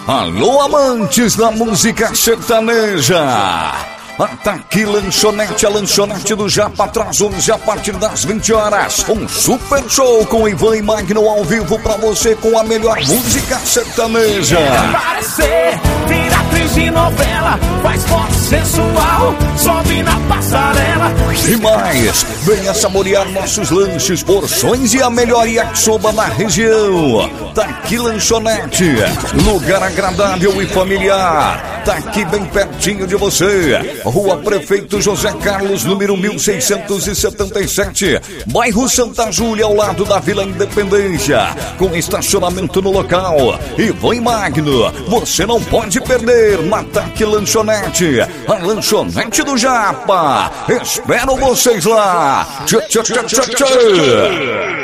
Alô, amantes da música sertaneja. Tá aqui Lanchonete, a lanchonete do Japa traz hoje a partir das 20 horas um super show com Ivan e Magno ao vivo pra você com a melhor música sertaneja. Parecer, vira atriz de novela, faz foto sensual, sobe na passarela. E mais, venha saborear nossos lanches, porções e a melhor yakisoba na região. Tá aqui Lanchonete, lugar agradável e familiar. Tá aqui bem pertinho de você. Rua Prefeito José Carlos, número 1677, bairro Santa Júlia, ao lado da Vila Independência, com estacionamento no local. Ivan e Magno, você não pode perder na Ataque Lanchonete, a lanchonete do Japa. Espero vocês lá. Tchau, tchau, tchau, tchau, tchau.